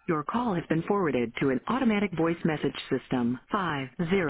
Your call has been forwarded to an automatic voice message system. 50